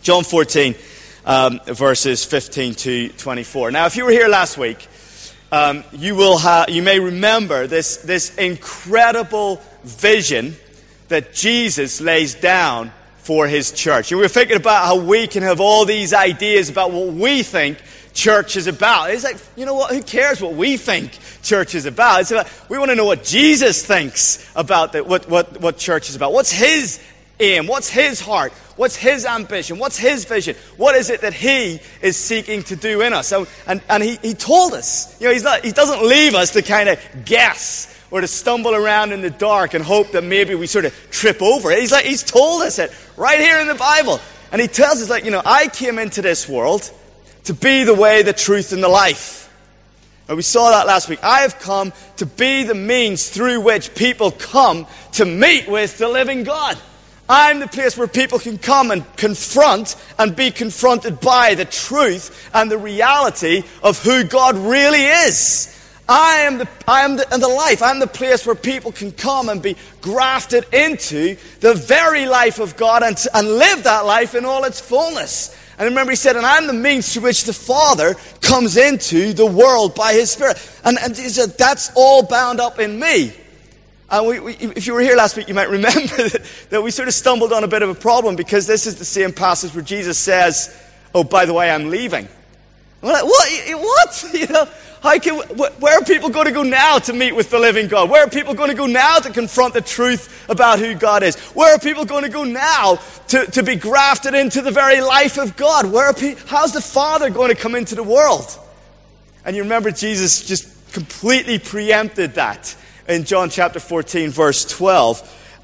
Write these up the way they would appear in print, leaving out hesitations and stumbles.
John 14, verses 15 to 24. Now, if you were here last week, you may remember this incredible vision that Jesus lays down for his church. And we were thinking about how we can have all these ideas about what we think church is about. It's like, you know what? Who cares what we think church is about? It's about, we want to know what Jesus thinks about what church is about. What's his aim? What's his heart? What's his ambition? What's his vision? What is it that he is seeking to do in us? And he told us. You know, he doesn't leave us to kind of guess or to stumble around in the dark and hope that maybe we sort of trip over it. He's told us it right here in the Bible. And he tells us, I came into this world to be the way, the truth, and the life. And we saw that last week. I have come to be the means through which people come to meet with the living God. I'm the place where people can come and confront and be confronted by the truth and the reality of who God really is. I am the life. I'm the place where people can come and be grafted into the very life of God and live that life in all its fullness. And remember, he said, and I'm the means through which the Father comes into the world by his Spirit. And he said, that's all bound up in me. And if you were here last week, you might remember that we sort of stumbled on a bit of a problem, because this is the same passage where Jesus says, oh, by the way, I'm leaving. And we're like, what? Where are people going to go now to meet with the living God? Where are people going to go now to confront the truth about who God is? Where are people going to go now to be grafted into the very life of God? How's the Father going to come into the world? And you remember Jesus just completely preempted that in John chapter 14, verse 12.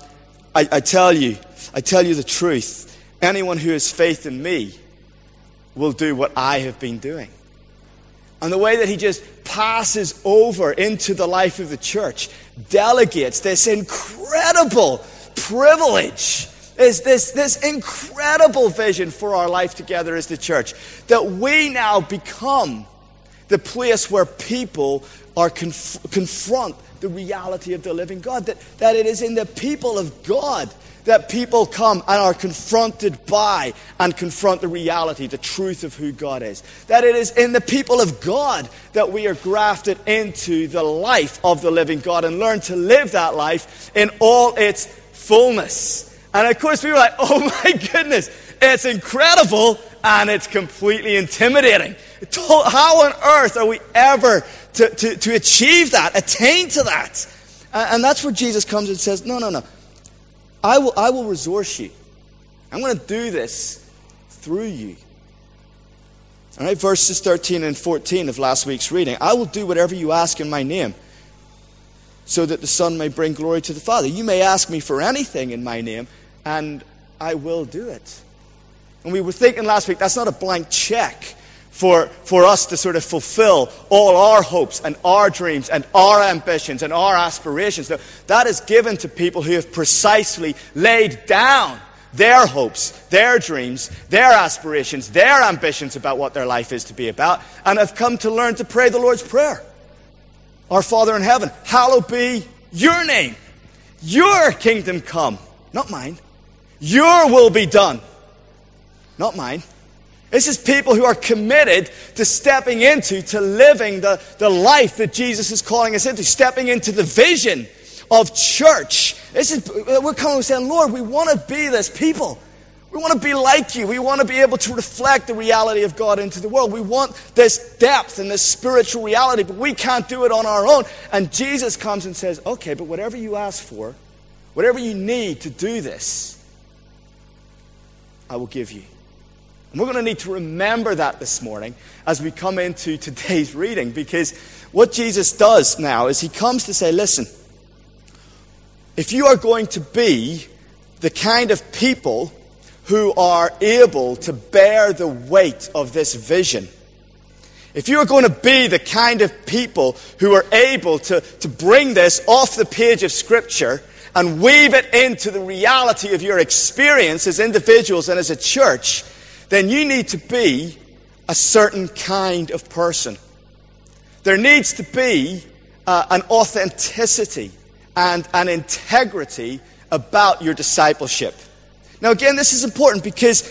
I tell you the truth. Anyone who has faith in me will do what I have been doing. And the way that he just passes over into the life of the church, delegates this incredible privilege, is this incredible vision for our life together as the church, that we now become the place where people are confront the reality of the living God, that it is in the people of God that people come and are confronted by and confront the reality, the truth of who God is. That it is in the people of God that we are grafted into the life of the living God and learn to live that life in all its fullness. And of course we were like, oh my goodness, it's incredible and it's completely intimidating. How on earth are we ever to achieve that, attain to that? And that's where Jesus comes and says, no. I will resource you. I'm going to do this through you. All right, verses 13 and 14 of last week's reading. I will do whatever you ask in my name, so that the Son may bring glory to the Father. You may ask me for anything in my name, and I will do it. And we were thinking last week, that's not a blank check for us to sort of fulfill all our hopes and our dreams and our ambitions and our aspirations. That is given to people who have precisely laid down their hopes, their dreams, their aspirations, their ambitions about what their life is to be about, and have come to learn to pray the Lord's Prayer. Our Father in heaven, hallowed be your name. Your kingdom come, not mine. Your will be done, not mine. This is people who are committed to stepping into, to living the life that Jesus is calling us into, stepping into the vision of church. We're coming and saying, Lord, we want to be this people. We want to be like you. We want to be able to reflect the reality of God into the world. We want this depth and this spiritual reality, but we can't do it on our own. And Jesus comes and says, okay, but whatever you ask for, whatever you need to do this, I will give you. And we're going to need to remember that this morning as we come into today's reading, because what Jesus does now is he comes to say, listen, if you are going to be the kind of people who are able to bear the weight of this vision, if you are going to be the kind of people who are able to bring this off the page of Scripture and weave it into the reality of your experience as individuals and as a church, then you need to be a certain kind of person. There needs to be an authenticity and an integrity about your discipleship. Now again, this is important because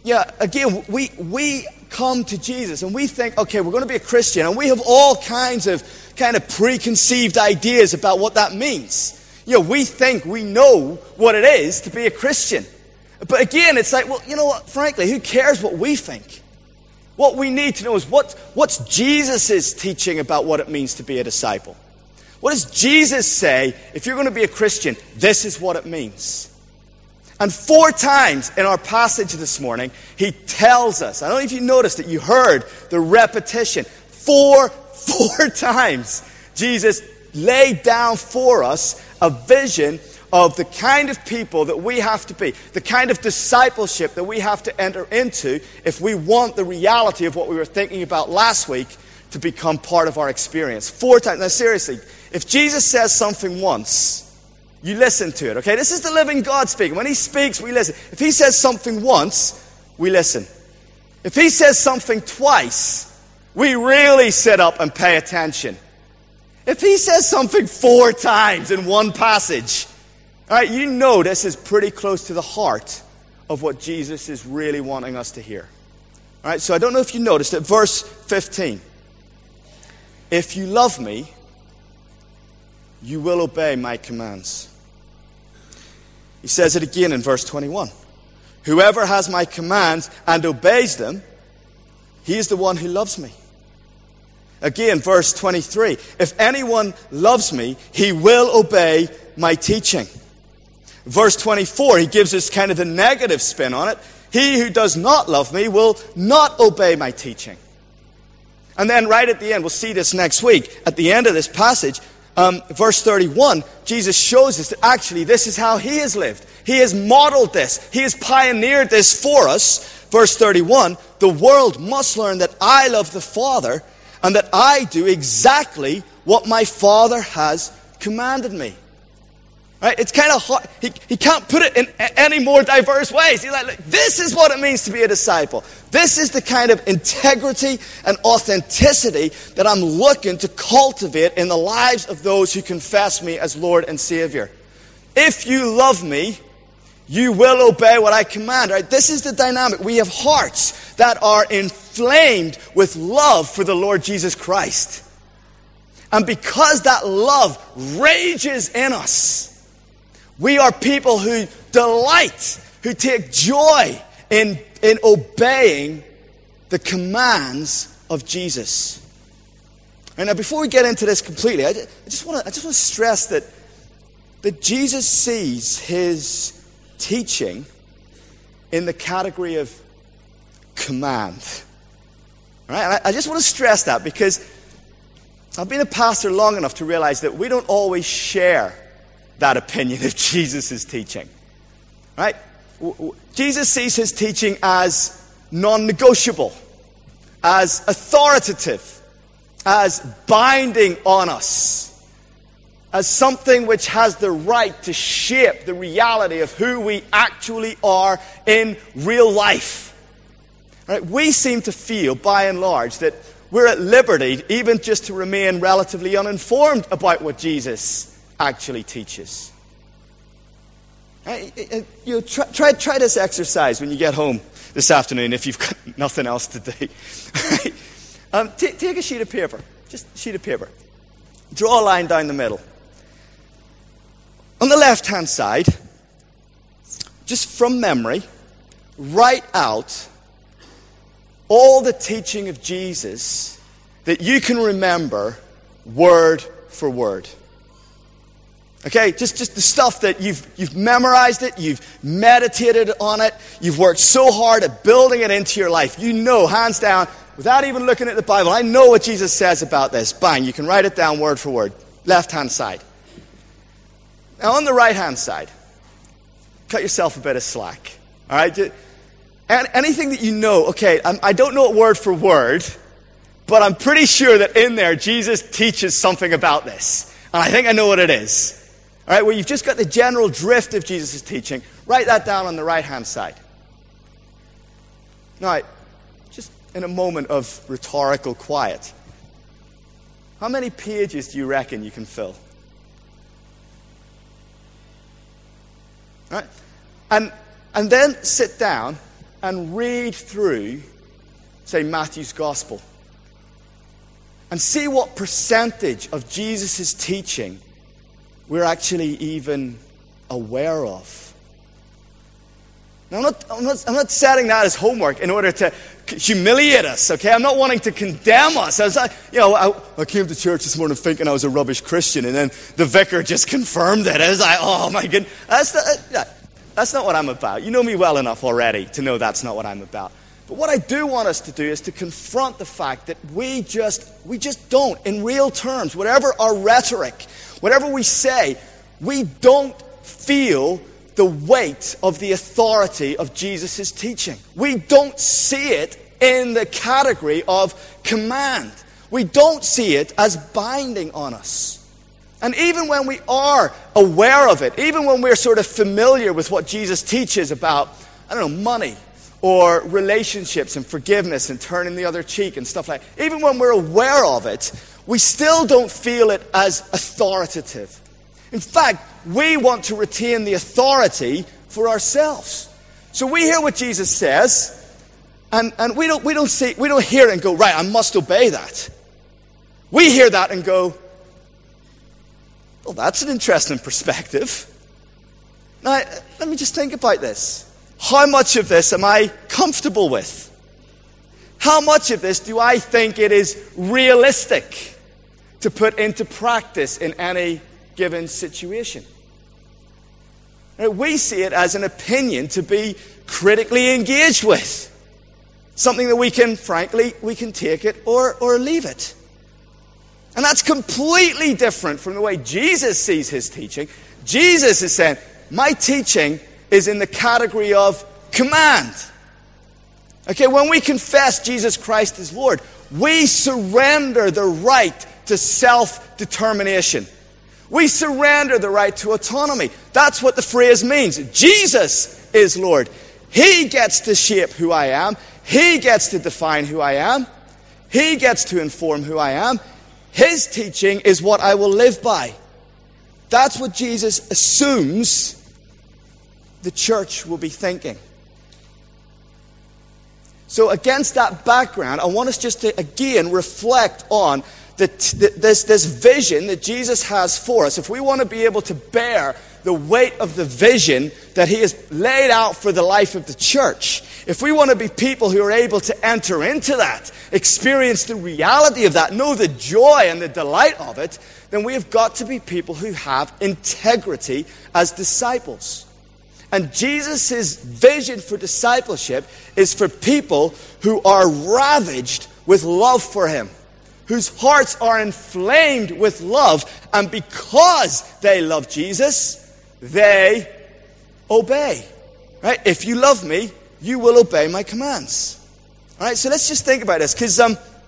again, we come to Jesus and we think, okay, we're going to be a Christian, and we have all kinds of preconceived ideas about what that means. We think we know what it is to be a Christian. But again, it's like, well, you know what, frankly, who cares what we think? What we need to know is what's Jesus' teaching about what it means to be a disciple. What does Jesus say, if you're going to be a Christian, this is what it means? And 4 times in our passage this morning, he tells us. I don't know if you noticed it, you heard the repetition. 4 times, Jesus laid down for us a vision of the kind of people that we have to be, the kind of discipleship that we have to enter into if we want the reality of what we were thinking about last week to become part of our experience. 4 times. Now seriously, if Jesus says something once, you listen to it, okay? This is the living God speaking. When he speaks, we listen. If he says something once, we listen. If he says something twice, we really sit up and pay attention. If he says something 4 times in one passage, all right, you know this is pretty close to the heart of what Jesus is really wanting us to hear. All right, so I don't know if you noticed it. Verse 15. If you love me, you will obey my commands. He says it again in verse 21. Whoever has my commands and obeys them, he is the one who loves me. Again, verse 23. If anyone loves me, he will obey my teaching. Verse 24, he gives us kind of the negative spin on it. He who does not love me will not obey my teaching. And then right at the end, we'll see this next week, at the end of this passage, verse 31, Jesus shows us that actually this is how he has lived. He has modeled this. He has pioneered this for us. Verse 31, the world must learn that I love the Father and that I do exactly what my Father has commanded me. Right? It's kind of hard. He can't put it in any more diverse ways. He's like, this is what it means to be a disciple. This is the kind of integrity and authenticity that I'm looking to cultivate in the lives of those who confess me as Lord and Savior. If you love me, you will obey what I command. Right? This is the dynamic. We have hearts that are inflamed with love for the Lord Jesus Christ. And because that love rages in us, we are people who delight, who take joy in obeying the commands of Jesus. And now before we get into this completely, I just want to stress that Jesus sees his teaching in the category of command. All right? I just want to stress that because I've been a pastor long enough to realize that we don't always share that opinion of Jesus' teaching. Right? Jesus sees his teaching as non-negotiable, as authoritative, as binding on us, as something which has the right to shape the reality of who we actually are in real life. Right? We seem to feel, by and large, that we're at liberty even just to remain relatively uninformed about what Jesus actually teaches. Try this exercise when you get home this afternoon if you've got nothing else to do. Take a sheet of paper, just a sheet of paper. Draw a line down the middle. On the left-hand side, just from memory, write out all the teaching of Jesus that you can remember word for word. Okay, just the stuff that you've memorized it, you've meditated on it, you've worked so hard at building it into your life. You know, hands down, without even looking at the Bible, I know what Jesus says about this. Bang, you can write it down word for word. Left-hand side. Now on the right-hand side, cut yourself a bit of slack. All right? Anything that you know, okay, I don't know it word for word, but I'm pretty sure that in there Jesus teaches something about this. And I think I know what it is. All right, well, you've just got the general drift of Jesus' teaching. Write that down on the right-hand side. Now, just in a moment of rhetorical quiet, how many pages do you reckon you can fill? All right? And then sit down and read through, say, Matthew's Gospel, and see what percentage of Jesus' teaching we're actually even aware of. Now, I'm not setting that as homework in order to humiliate us, okay? I'm not wanting to condemn us. I came to church this morning thinking I was a rubbish Christian, and then the vicar just confirmed it. I was like, oh my goodness. That's not what I'm about. You know me well enough already to know that's not what I'm about. But what I do want us to do is to confront the fact that we just don't, in real terms, whatever our rhetoric, whatever we say, we don't feel the weight of the authority of Jesus' teaching. We don't see it in the category of command. We don't see it as binding on us. And even when we are aware of it, even when we're sort of familiar with what Jesus teaches about, money or relationships and forgiveness and turning the other cheek and stuff like that, even when we're aware of it, we still don't feel it as authoritative. In fact, we want to retain the authority for ourselves. So we hear what Jesus says, and we don't hear it and go, right, I must obey that. We hear that and go, well, that's an interesting perspective. Now, let me just think about this. How much of this am I comfortable with? How much of this do I think it is realistic to put into practice in any given situation? We see it as an opinion to be critically engaged with. Something that we can take it or leave it. And that's completely different from the way Jesus sees his teaching. Jesus is saying, my teaching is in the category of command. Okay, when we confess Jesus Christ as Lord, we surrender the right to self-determination. We surrender the right to autonomy. That's what the phrase means. Jesus is Lord. He gets to shape who I am. He gets to define who I am. He gets to inform who I am. His teaching is what I will live by. That's what Jesus assumes the church will be thinking. So against that background, I want us just to again reflect on this vision that Jesus has for us. If we want to be able to bear the weight of the vision that he has laid out for the life of the church, if we want to be people who are able to enter into that, experience the reality of that, know the joy and the delight of it, then we have got to be people who have integrity as disciples. And Jesus' vision for discipleship is for people who are ravaged with love for him, whose hearts are inflamed with love, and because they love Jesus, they obey. Right? If you love me, you will obey my commands. All right, so let's just think about this, because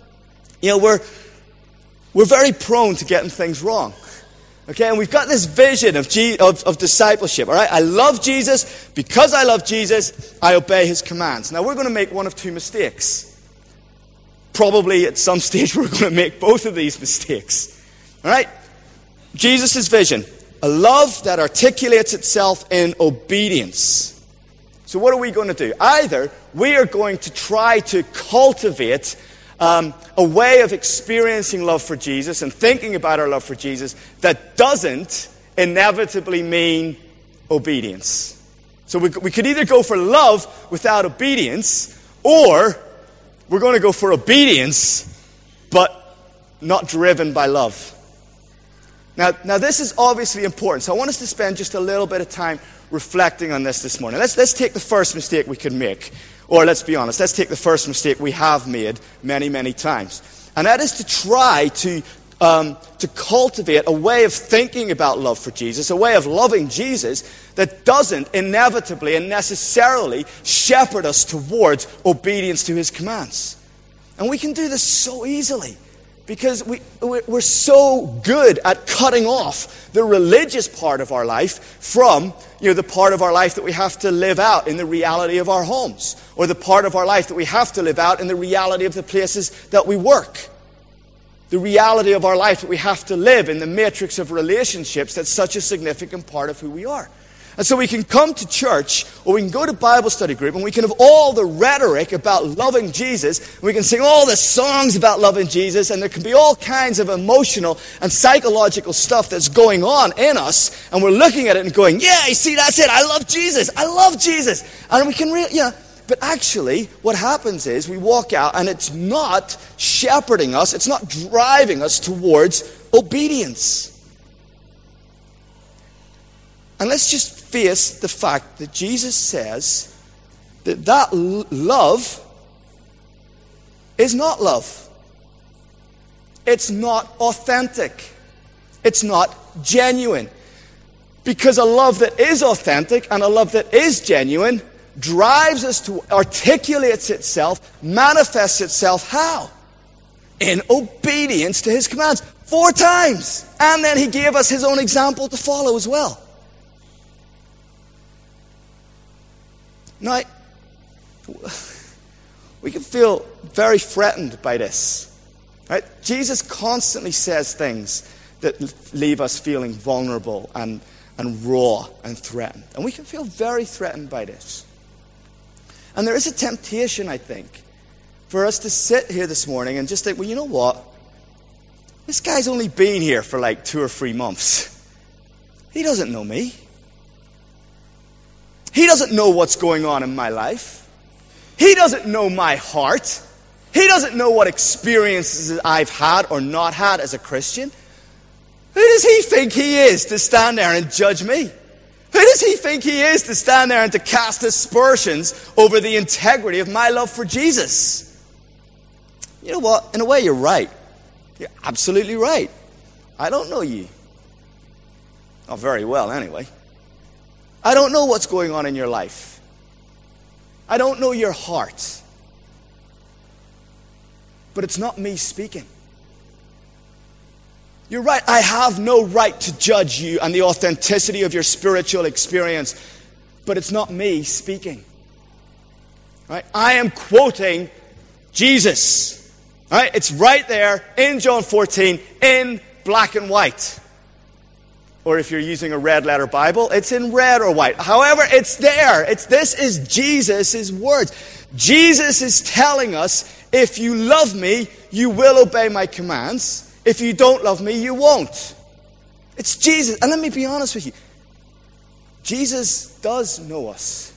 we're very prone to getting things wrong. Okay, and we've got this vision of discipleship. All right, I love Jesus. Because I love Jesus, I obey his commands. Now, we're going to make one of two mistakes. Probably at some stage we're going to make both of these mistakes. All right? Jesus' vision, a love that articulates itself in obedience. So what are we going to do? Either we are going to try to cultivate a way of experiencing love for Jesus and thinking about our love for Jesus that doesn't inevitably mean obedience. So we could either go for love without obedience, or we're going to go for obedience, but not driven by love. Now this is obviously important, so I want us to spend just a little bit of time reflecting on this morning. Let's take the first mistake we could make. Or let's be honest, let's take the first mistake we have made many, many times. And that is to try to cultivate a way of thinking about love for Jesus, a way of loving Jesus that doesn't inevitably and necessarily shepherd us towards obedience to his commands. And we can do this so easily because we're so good at cutting off the religious part of our life from the part of our life that we have to live out in the reality of our homes, or the part of our life that we have to live out in the reality of the places that we work. The reality of our life that we have to live in the matrix of relationships that's such a significant part of who we are. And so we can come to church, or we can go to Bible study group, and we can have all the rhetoric about loving Jesus. And we can sing all the songs about loving Jesus, and there can be all kinds of emotional and psychological stuff that's going on in us. And we're looking at it and going, yeah, you see, that's it. I love Jesus. I love Jesus. And we can really, but actually, what happens is we walk out, and it's not shepherding us. It's not driving us towards obedience. And let's just face the fact that Jesus says that love is not love. It's not authentic. It's not genuine. Because a love that is authentic and a love that is genuine drives us to, articulates itself, manifests itself how? In obedience to his commands. 4 times. And then he gave us his own example to follow as well. Now, we can feel very threatened by this. Right? Jesus constantly says things that leave us feeling vulnerable and raw and threatened. And we can feel very threatened by this. And there is a temptation, I think, for us to sit here this morning and just think, well, you know what? This guy's only been here for like 2 or 3 months. He doesn't know me. He doesn't know what's going on in my life. He doesn't know my heart. He doesn't know what experiences I've had or not had as a Christian. Who does he think he is to stand there and judge me? Who does he think he is to stand there and to cast aspersions over the integrity of my love for Jesus? You know what? In a way, you're right. You're absolutely right. I don't know you. Not very well, anyway. I don't know what's going on in your life. I don't know your heart. But it's not me speaking. You're right, I have no right to judge you and the authenticity of your spiritual experience. But it's not me speaking. Right? I am quoting Jesus. Right? It's right there in John 14 in black and white. Or if you're using a red letter Bible, it's in red or white. However, it's there. This is Jesus' words. Jesus is telling us, if you love me, you will obey my commands. If you don't love me, you won't. It's Jesus. And let me be honest with you. Jesus does know us.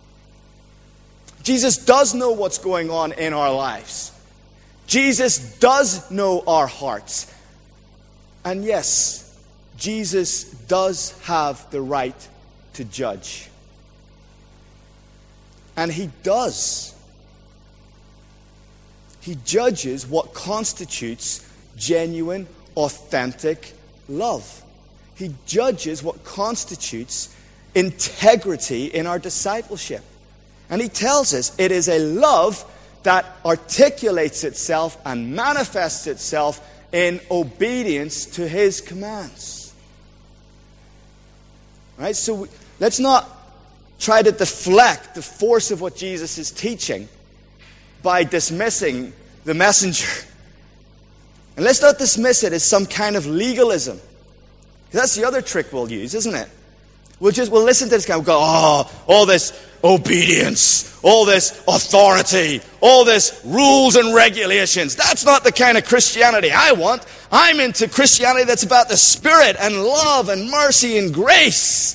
Jesus does know what's going on in our lives. Jesus does know our hearts. And yes, Jesus does have the right to judge. And he does. He judges what constitutes genuine, authentic love. He judges what constitutes integrity in our discipleship. And he tells us it is a love that articulates itself and manifests itself in obedience to his commands. Right? So let's not try to deflect the force of what Jesus is teaching by dismissing the messenger. And let's not dismiss it as some kind of legalism. That's the other trick we'll use, isn't it? We'll listen to this guy and go, all this obedience, all this authority, all this rules and regulations. That's not the kind of Christianity I want. I'm into Christianity that's about the Spirit and love and mercy and grace.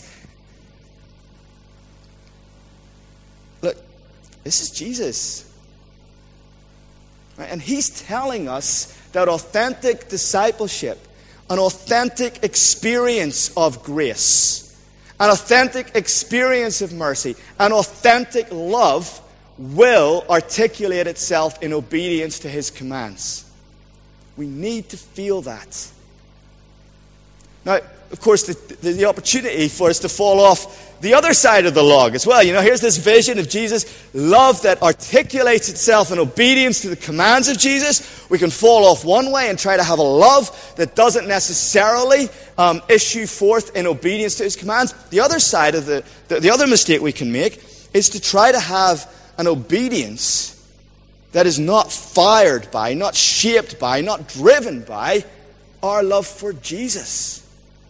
Look, this is Jesus. Right? And he's telling us that authentic discipleship, an authentic experience of grace, an authentic experience of mercy, an authentic love will articulate itself in obedience to his commands. We need to feel that. Now, of course, the opportunity for us to fall off the other side of the log as well. You know, here's this vision of Jesus, love that articulates itself in obedience to the commands of Jesus. We can fall off one way and try to have a love that doesn't necessarily issue forth in obedience to his commands. The other side of the other mistake we can make is to try to have an obedience that is not fired by, not shaped by, not driven by our love for Jesus.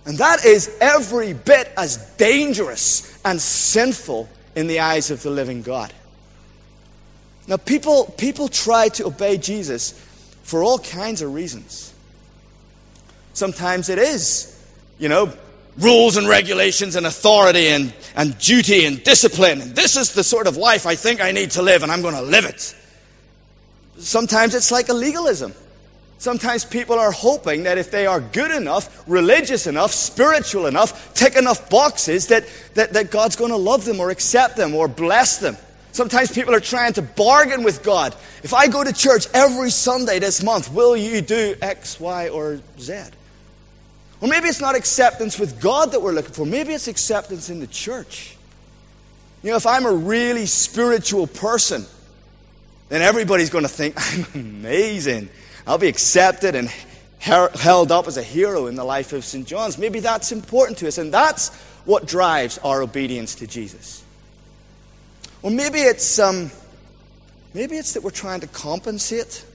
And that is every bit as dangerous and sinful in the eyes of the living God. Now, people try to obey Jesus for all kinds of reasons. Sometimes it is, rules and regulations and authority and duty and discipline. And this is the sort of life I think I need to live, and I'm going to live it. Sometimes it's like a legalism. Sometimes people are hoping that if they are good enough, religious enough, spiritual enough, tick enough boxes, that God's going to love them or accept them or bless them. Sometimes people are trying to bargain with God. If I go to church every Sunday this month, will you do X, Y, or Z? Or maybe it's not acceptance with God that we're looking for. Maybe it's acceptance in the church. If I'm a really spiritual person, then everybody's going to think I'm amazing. I'll be accepted and held up as a hero in the life of St. John's. Maybe that's important to us, and that's what drives our obedience to Jesus. Or maybe it's that we're trying to compensate.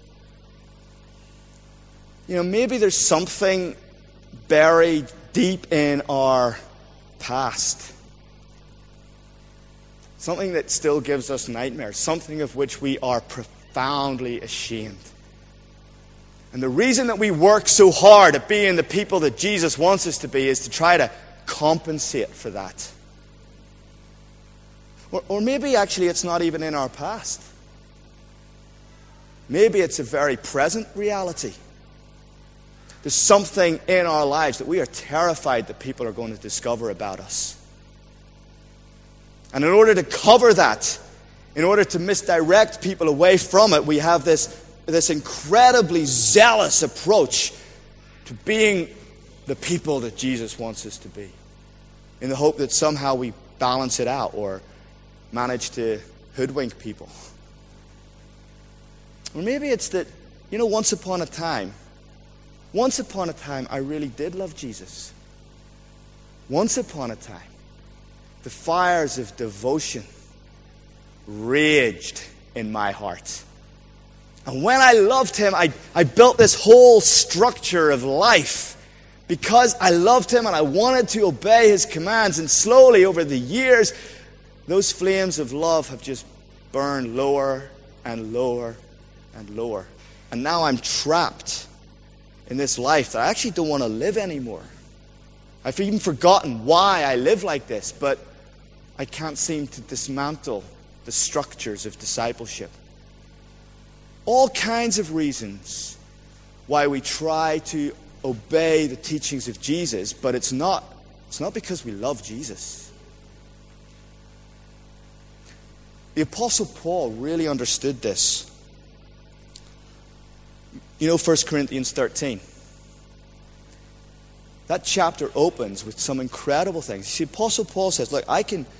Maybe there's something buried deep in our past. Something that still gives us nightmares. Something of which we are profoundly ashamed. And the reason that we work so hard at being the people that Jesus wants us to be is to try to compensate for that. Or maybe actually it's not even in our past. Maybe it's a very present reality. There's something in our lives that we are terrified that people are going to discover about us. And in order to cover that, in order to misdirect people away from it, we have this incredibly zealous approach to being the people that Jesus wants us to be, in the hope that somehow we balance it out or manage to hoodwink people. Or maybe it's that, once upon a time, I really did love Jesus. Once upon a time, the fires of devotion raged in my heart. And when I loved him, I built this whole structure of life because I loved him and I wanted to obey his commands. And slowly over the years, those flames of love have just burned lower and lower and lower. And now I'm trapped in this life that I actually don't want to live anymore. I've even forgotten why I live like this, but I can't seem to dismantle the structures of discipleship. All kinds of reasons why we try to obey the teachings of Jesus, but it's not because we love Jesus. The Apostle Paul really understood this. 1 Corinthians 13. That chapter opens with some incredible things. You see, Apostle Paul says, look, I can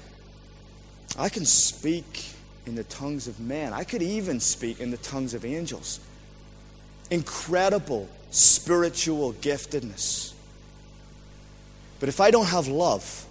speak in the tongues of men. I could even speak in the tongues of angels. Incredible spiritual giftedness. But if I don't have love,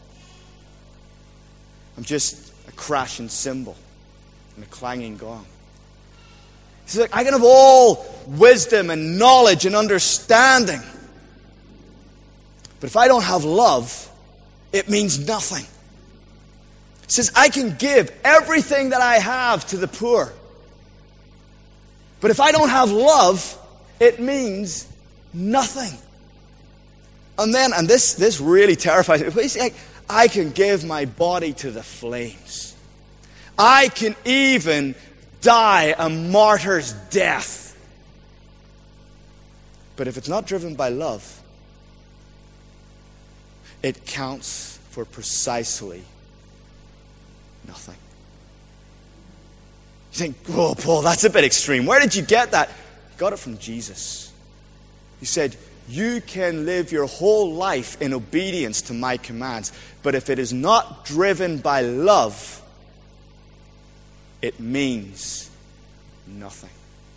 I'm just a crashing cymbal and a clanging gong. He's like, I can have all wisdom and knowledge and understanding. But if I don't have love, it means nothing. He says, I can give everything that I have to the poor. But if I don't have love, it means nothing. And this really terrifies me. He's like, I can give my body to the flames. I can even die a martyr's death. But if it's not driven by love, it counts for precisely nothing. You think, oh, Paul, that's a bit extreme. Where did you get that? I got it from Jesus. He said, you can live your whole life in obedience to my commands, but if it is not driven by love, it means nothing.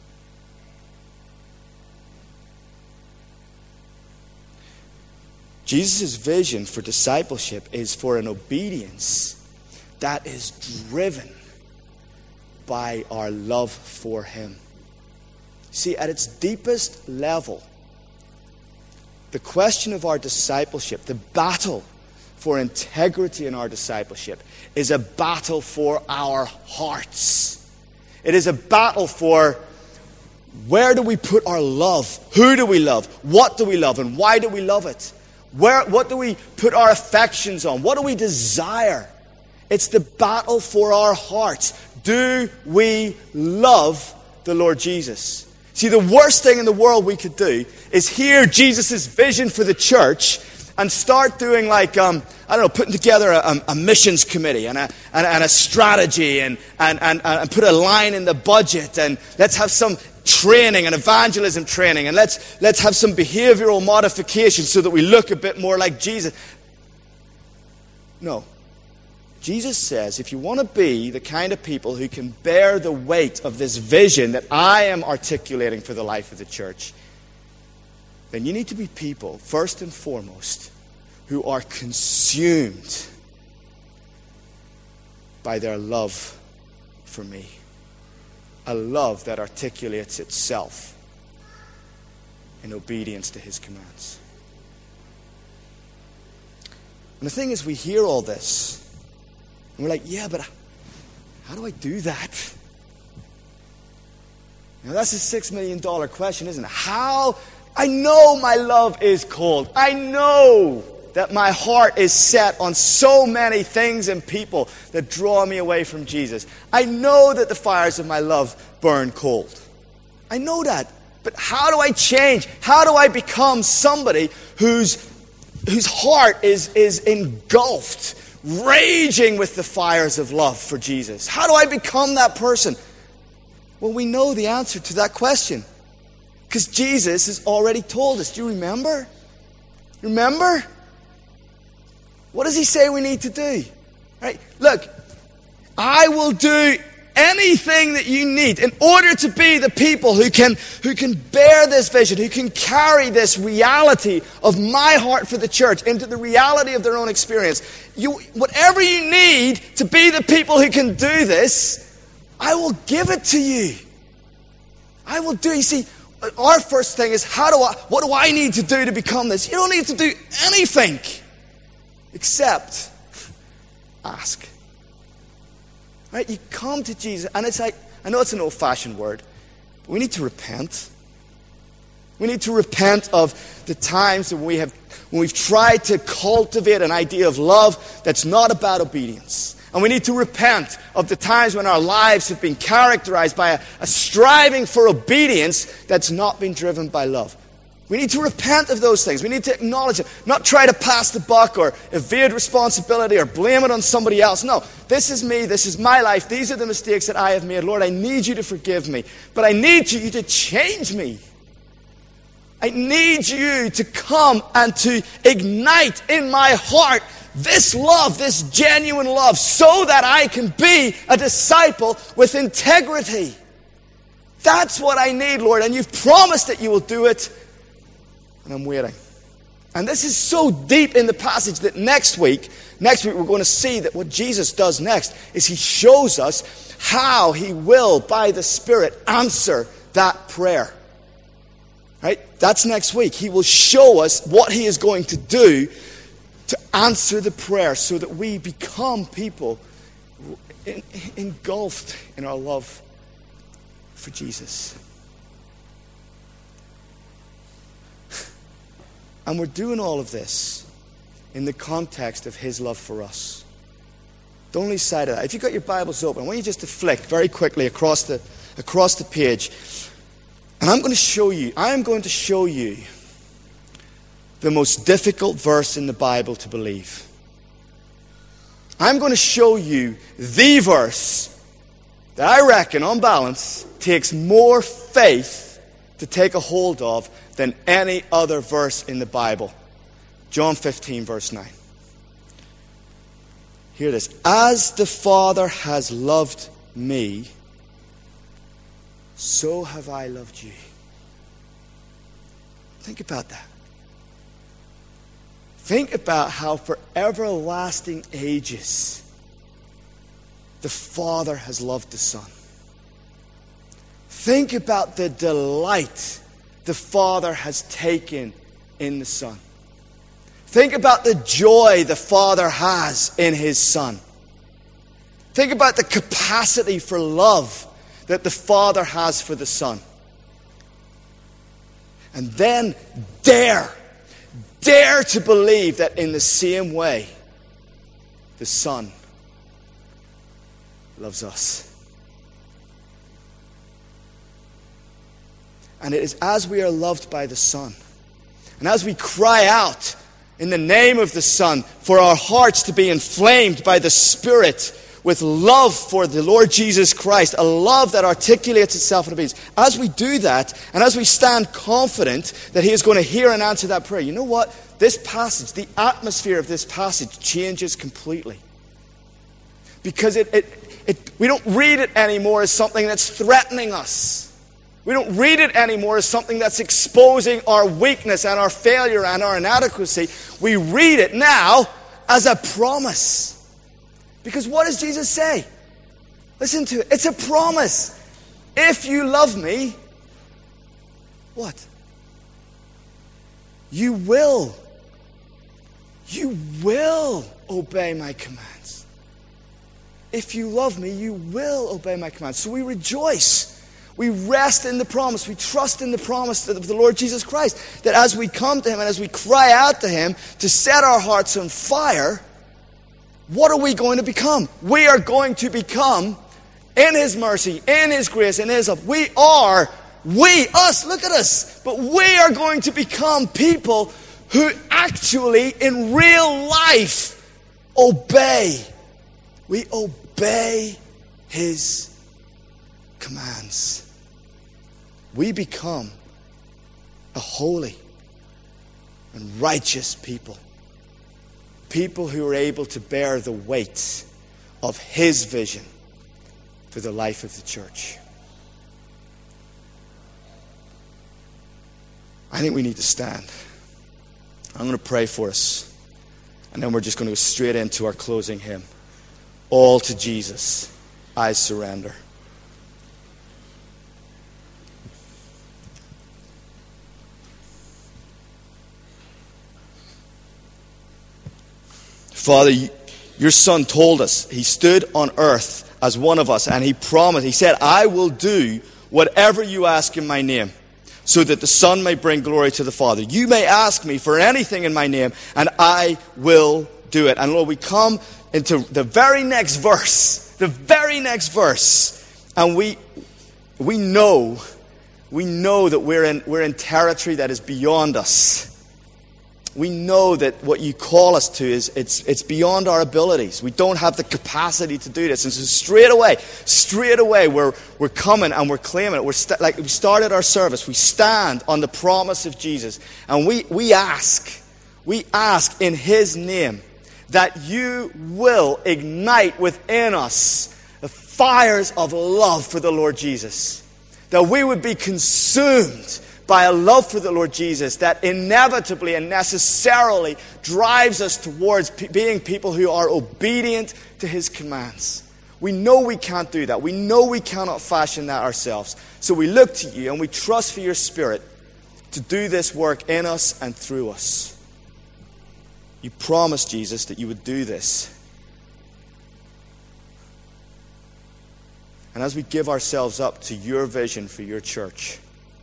Jesus' vision for discipleship is for an obedience that is driven by our love for him. See, at its deepest level, the question of our discipleship, the battle for integrity in our discipleship, is a battle for our hearts. It is a battle for where do we put our love? Who do we love? What do we love? And why do we love it? What do we put our affections on? What do we desire? It's the battle for our hearts. Do we love the Lord Jesus? See, the worst thing in the world we could do is hear Jesus' vision for the church and start doing putting together a missions committee and a strategy and put a line in the budget, and let's have some training and evangelism training, and let's have some behavioral modifications so that we look a bit more like Jesus. No. Jesus says, if you want to be the kind of people who can bear the weight of this vision that I am articulating for the life of the church, then you need to be people, first and foremost, who are consumed by their love for me. A love that articulates itself in obedience to his commands. And the thing is, we hear all this, and we're like, yeah, but how do I do that? Now, that's a $6 million question, isn't it? How? I know my love is cold. I know that my heart is set on so many things and people that draw me away from Jesus. I know that the fires of my love burn cold. I know that. But how do I change? How do I become somebody whose heart is engulfed, raging with the fires of love for Jesus? How do I become that person? Well, we know the answer to that question, because Jesus has already told us. Do you remember? Remember? What does he say we need to do? Right? Look, I will do anything that you need in order to be the people who can bear this vision, who can carry this reality of my heart for the church into the reality of their own experience. Whatever you need to be the people who can do this, I will give it to you. I will do. You see, our first thing is, what do I need to do to become this? You don't need to do anything except ask. Right? You come to Jesus, and it's like, I know it's an old-fashioned word, but we need to repent. We need to repent of the times when we've tried to cultivate an idea of love that's not about obedience. And we need to repent of the times when our lives have been characterized by a striving for obedience that's not been driven by love. We need to repent of those things. We need to acknowledge it. Not try to pass the buck or evade responsibility or blame it on somebody else. No, this is me. This is my life. These are the mistakes that I have made. Lord, I need you to forgive me. But I need you to change me. I need you to come and to ignite in my heart this love, this genuine love, so that I can be a disciple with integrity. That's what I need, Lord. And you've promised that you will do it. And I'm waiting. And this is so deep in the passage that next week we're going to see that what Jesus does next is he shows us how he will, by the Spirit, answer that prayer. Right? That's next week. He will show us what he is going to do to answer the prayer so that we become people engulfed in our love for Jesus. And we're doing all of this in the context of his love for us. Don't lose sight of that. If you've got your Bibles open, I want you just to flick very quickly across the page. And I am going to show you the most difficult verse in the Bible to believe. I'm going to show you the verse that I reckon, on balance, takes more faith to take a hold of than any other verse in the Bible. John 15, verse 9. Hear this. As the Father has loved me, so have I loved you. Think about that. Think about how for everlasting ages the Father has loved the Son. Think about the delight the Father has taken in the Son. Think about the joy the Father has in His Son. Think about the capacity for love that the Father has for the Son. And then dare to believe that in the same way, the Son loves us. And it is as we are loved by the Son, and as we cry out in the name of the Son for our hearts to be inflamed by the Spirit with love for the Lord Jesus Christ, a love that articulates itself in obedience. As we do that, and as we stand confident that He is going to hear and answer that prayer, you know what? This passage, the atmosphere of this passage changes completely. Because we don't read it anymore as something that's threatening us. We don't read it anymore as something that's exposing our weakness and our failure and our inadequacy. We read it now as a promise. Because what does Jesus say? Listen to it. It's a promise. If you love me, what? You will obey my commands. If you love me, you will obey my commands. So we rejoice. We rest in the promise. We trust in the promise of the Lord Jesus Christ. That as we come to Him and as we cry out to Him to set our hearts on fire, what are we going to become? We are going to become, in His mercy, in His grace, in His love, us, look at us, but we are going to become people who actually, in real life, obey. We obey His commands. We become a holy and righteous people. People who are able to bear the weight of His vision for the life of the church. I think we need to stand. I'm going to pray for us. And then we're just going to go straight into our closing hymn. All to Jesus, I surrender. Father, your Son told us, He stood on earth as one of us, and He promised, He said, I will do whatever you ask in my name, so that the Son may bring glory to the Father. You may ask me for anything in my name, and I will do it. And Lord, we come into the very next verse, and we know that we're in territory that is beyond us. We know that what you call us to is it's beyond our abilities. We don't have the capacity to do this. And so straight away, we're coming and we're claiming it. Like we started our service, we stand on the promise of Jesus, and we ask in His name that you will ignite within us the fires of love for the Lord Jesus. That we would be consumed by a love for the Lord Jesus that inevitably and necessarily drives us towards being people who are obedient to His commands. We know we can't do that. We know we cannot fashion that ourselves. So we look to you and we trust for your Spirit to do this work in us and through us. You promised, Jesus, that you would do this. And as we give ourselves up to your vision for your church,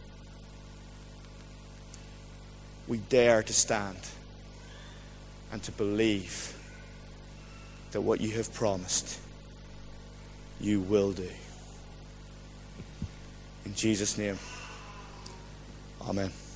we dare to stand and to believe that what you have promised, you will do. In Jesus' name, amen.